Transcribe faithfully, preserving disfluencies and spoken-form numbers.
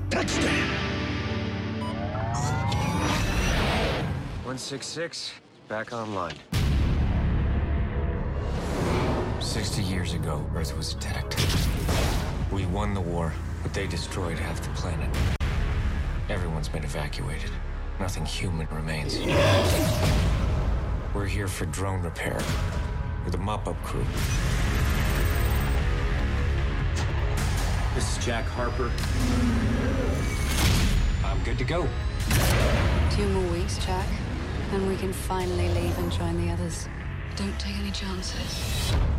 Touchdown! one six six, back online. Sixty years ago, Earth was attacked. We won the war, but they destroyed half the planet. Everyone's been evacuated. Nothing human remains. We're here for drone repair. We're the mop-up crew. This is Jack Harper. I'm good to go. Two more weeks, Jack, and we can finally leave and join the others. Don't take any chances.